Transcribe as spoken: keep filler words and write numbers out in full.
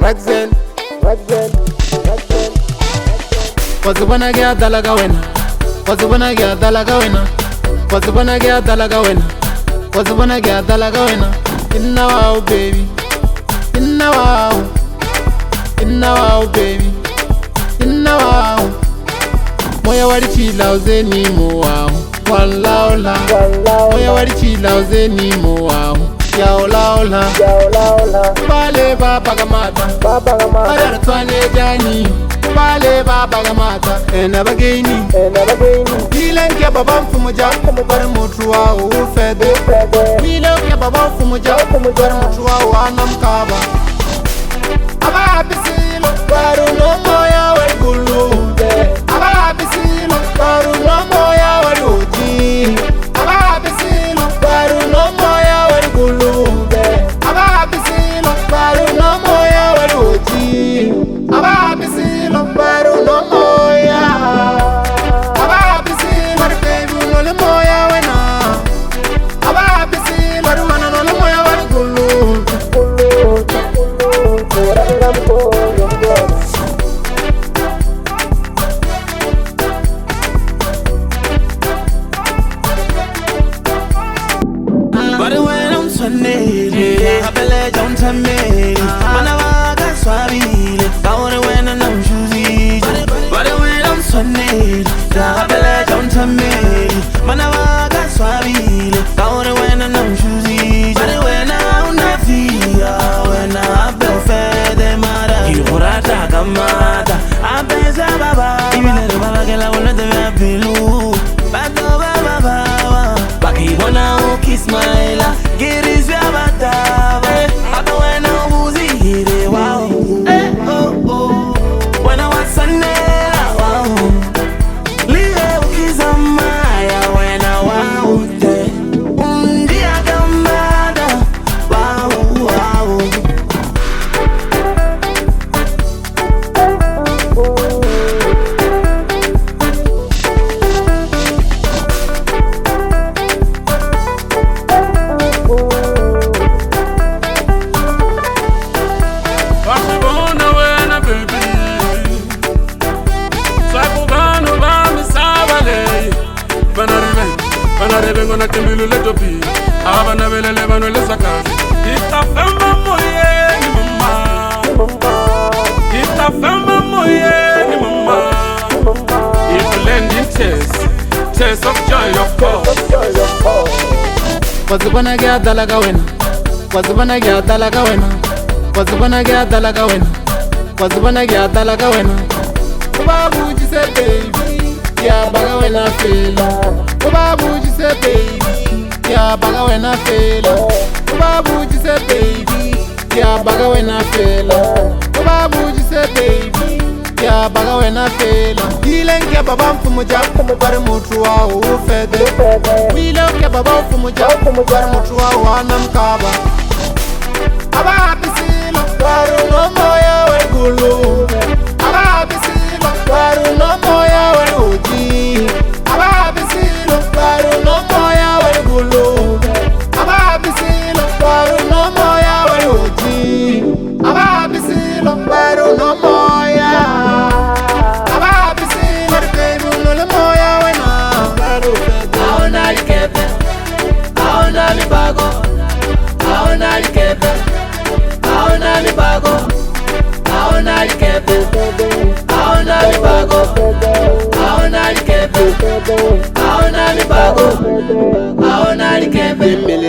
Rexen, Rexen, Rexen. Wazubana gya dalaga wena, wazubana gya dalaga wena, wazubana gya dalaga wena, wazubana gya dalaga wena. Inna wow baby, inna wow, inna wow baby, inna wow. Moya wali chila uzeni mo wow, walla ola. Moya wali chila uzeni mo wow, ya ola ola. Bale baba gamata, baba gamata. Adara twane jani. Bale baba gamata, ena bageni, ena bageni. Milenke baba mfumuja, bar mutuwa ufede. Milenke baba mfumuja, bar mutuwa wanamkaba. Aba bisilo, baru no moya wegulu. Aba bisilo, baru no moya weluji. Aba bisilo, baru no moya wegulu. Aba bisilo, baru no moya weluji. Aba bisilo, baru no moya. Aba bisilo, baru baby no le moya wena. Aba bisilo, baru mana no le moya wegulu. But when I'm Sunday, I believe don't tell me. Man, I got swabby. I wanna win and I'm choosy. But when I'm Sunday, I believe don't tell me. Man, I got swabby. I wanna win and I'm choosy. But when I'm not here, when I'm fed, they matter. You put a tag on matter. I'm pensing, Baba. Even the Baba can I wanna do a pillow. But no, Baba. Baki wanna kiss my la. Get his Yabata. I don't want no woozy. Wow. Eh, oh, oh. When I was Sunday, wow. Live kiss on my when I was there. Undi agamada. Wow, wow. Gonna kimbilu le topi, abana vele le bano le sakasi. Ita fema moye ni mama, ita fema moye ni mama. If lending taste, taste of joy of course. Wazubana gya dalaga wena, wazubana gya dalaga wena, wazubana gya dalaga wena, wazubana gya dalaga wena. Babu ji say baby, ya baga wena feel. Babu just say baby, yeah, baga when I fail. Babu just say baby, yeah, baga when I fail. Babu just say baby, yeah, baga when I fail. Milenke baba mfumuja, bar mutuwa ufede. Milenke baba mfumuja, bar mutuwa wanamkaba. Aba bisilo, baru no moya wegulu. Aba bisilo, baru no moya weluji. Aba bisilo, baru no moya wegulu. Aba bisilo, baru no moya weluji. Aba bisilo, baru no moya. Aba bisilo, baru no le moya wena. Baru aona likepe, aona libago, aona likepe, aona libago, aona likepe, aona libago, aona likepe. Aona libago, aona likepe.